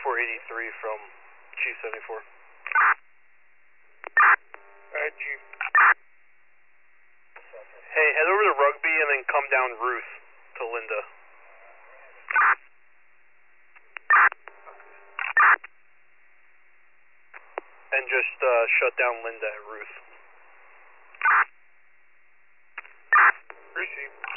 483 from Chief 74. Alright, Chief. Hey, head over to Rugby and then come down Ruth to Linda. And just shut down Linda at Ruth. Receive.